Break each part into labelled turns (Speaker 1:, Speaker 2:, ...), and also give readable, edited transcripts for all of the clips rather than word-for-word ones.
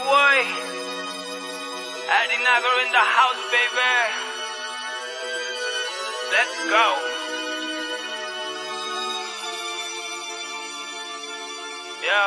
Speaker 1: boy. Eddie Nagar in the house, baby. Let's go. Yo.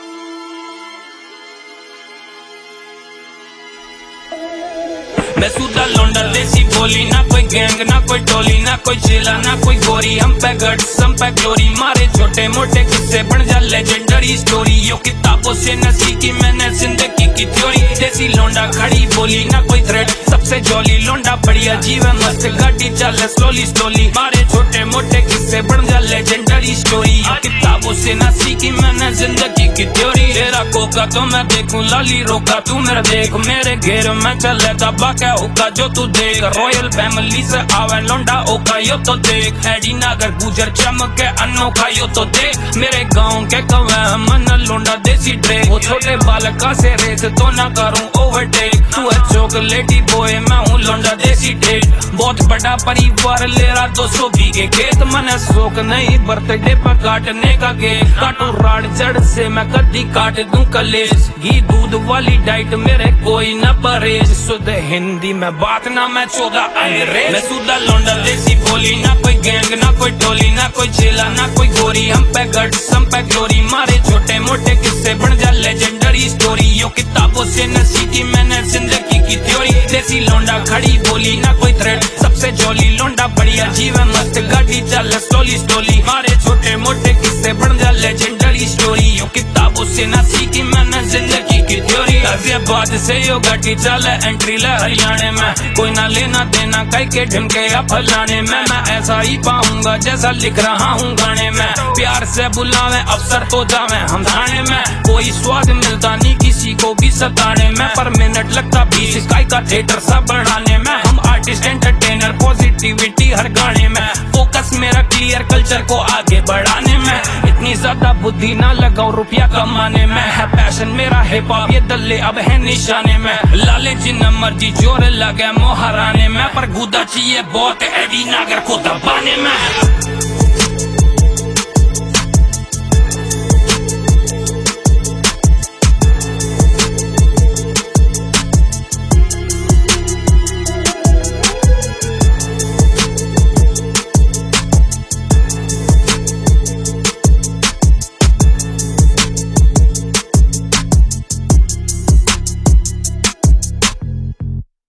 Speaker 1: मैं सूदा लौंडा देसी बोली, ना कोई गैंग ना कोई टोली, ना कोई चेला ना कोई गोरी। हम पे गट्स हम पे ग्लोरी, मारे छोटे मोटे किस्से बन जा लेजेंडरी स्टोरी। यो किताबों से न सीखी मैंने जिंदगी की थ्योरी। देसी लौंडा खड़ी बोली, ना कोई थ्रेड सबसे जॉली। लौंडा बढ़िया जीवन मस्त गाड़ी चले स्लोली स्लोली, मारे छोटे मोटे किस्से बन जा लेजेंडरी स्टोरी। यो किताबों से न सीखी मैंने जिंदगी की थ्योरी। तेरा कोका तो मैं देखूं लाली रोका, तू मेरा देख मेरे घेर में चले दबा के ओका जो तू देख। रॉयल फैमिली से आवे लौंडा ओका यो तो देख। एडी नागर गुजर चमके अनोखा यो तो देख। मेरे गांव के कवे मन लौंडा देसी ड्रेक। वो छोटे बालका से रेस तो ना करूं ओवरटेक। तू है चॉकलेटी बॉय मैं हूँ लौंडा देसी ड्रेक। बहुत बड़ा परिवार ले रहा 200 बीघे खेत। मने शौक नहीं बर्थडे पर काटने का केक। काटू राड जड़ से मैं कद्दी काट दूं कलेश। घी दूध वाली डाइट मेरे कोई न परहेज। शुद्ध हिंदी में बात ना मैं 14 अंग्रेज। मैं सूदा लौंडा देसी बोली, ना कोई गैंग ना कोई टोली, ना कोई चेला ना कोई गोरी। हम पे गट्स हम पे ग्लोरी, मारे छोटे मोटे किस्से बन जा लेजेंडरी स्टोरी। यो किताबों से न सीखी मैंने जिंदगी की थ्योरी। देसी लौंडा खड़ी बोली, ना कोई थ्रेड सबसे जॉली। लौंडा बढ़िया जीवन मस्त गाड़ी चल स्लोली स्लोली, मारे छोटे मोटे किस्से बन जा लेजेंडरी स्टोरी। यो किताबों से न सीखी मैंने जिंदगी की थ्योरी। गाजियाबाद से यो गाड़ी चले एंट्री ले हरियाणा में। कोई ना लेना देना कई के ढिमके या फलाने में। मैं ऐसा ही पाऊंगा जैसा लिख रहा हूँ गाने में। प्यार से बुलावे अफसर तो जावे हम थाने में। कोई स्वाद मिलता नहीं किसी को भी सताने में। पर मिनट लगता 20 स्काई का थिएटर सा बढ़ाने में। हम आर्टिस्ट एंटरटेनर पॉजिटिविटी हर गाने में। फोकस मेरा क्लियर कल्चर को आगे बढ़ाने में। इतनी ज्यादा बुद्धि ना लगाओ रुपया कमाने में। है पैशन मेरा हिप हॉप ये दल्ले अब है निशाने में। लाले जिन्ना मर्जी जोर लगे मोहराने में। पर गुदा चाहिए बहुत एडी नागर को दबाने में।